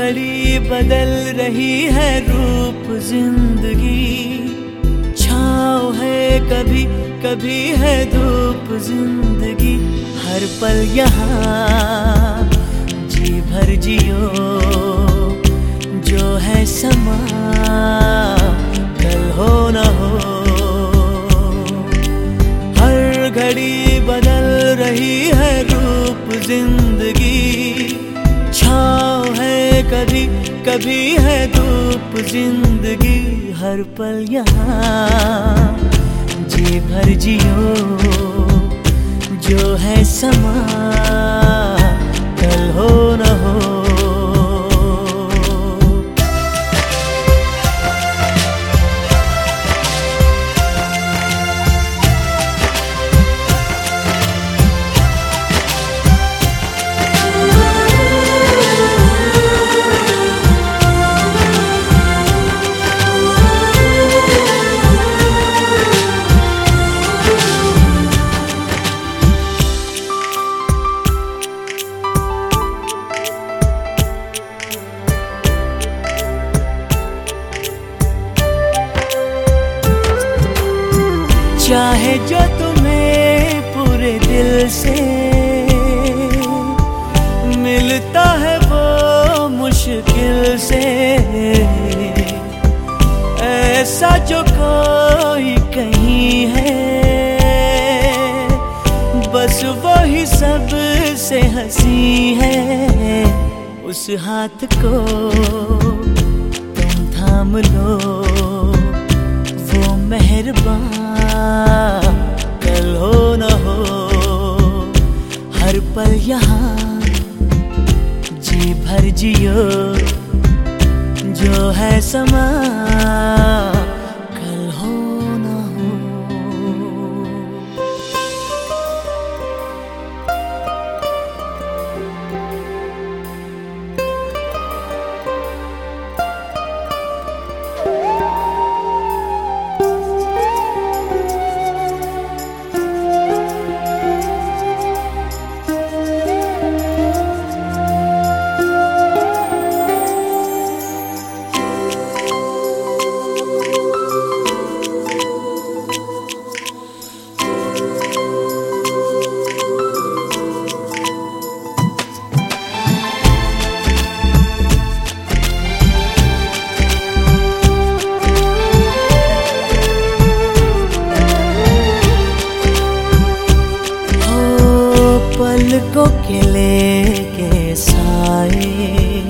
घड़ी बदल रही है रूप जिंदगी, छाँव है कभी कभी है धूप जिंदगी। हर पल यहाँ जी भर जियो, जो है समा कल हो न हो। हर घड़ी बदल रही है रूप जिंदगी, छाँव है कभी कभी है धूप जिंदगी। हर पल यहाँ जी भर जियो, जो है समा कल हो न हो। चाहे जो तुम्हें पूरे दिल से मिलता है वो मुश्किल से, ऐसा जो कोई कहीं है बस वही सबसे हंसी है। उस हाथ को तुम थाम लो, वो मेहरबान कल हो न हो। हर पल यहाँ जी भर जियो, जो है समा कल हो न हो। पलकों के लेके साए,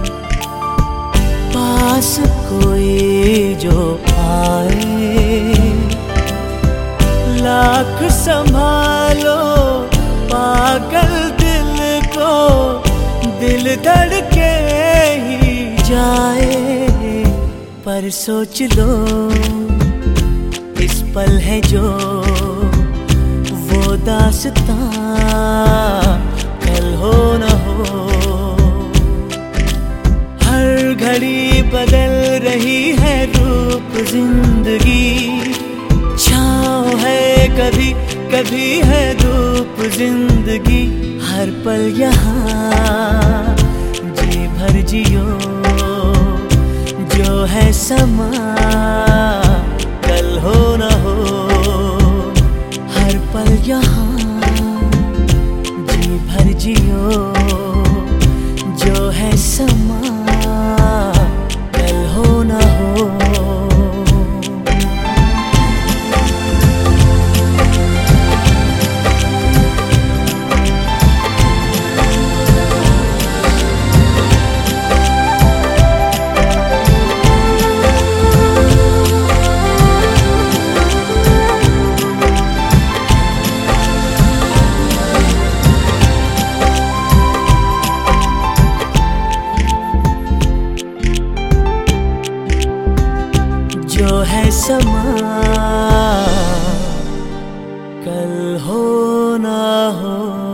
पास कोई जो आए। लाख संभालो पागल दिल को, दिल धड़के ही जाए। पर सोच लो इस पल है जो वो दास्तां कल हो न हो। हर घड़ी बदल रही है रूप जिंदगी, छाँव है कभी कभी है धूप जिंदगी। हर पल यहाँ जी भर जियो, जो है समा कल हो न हो। हर पल यहाँ जी भर जियो, जो है समा कल हो न हो। जो है समा कल हो न हो।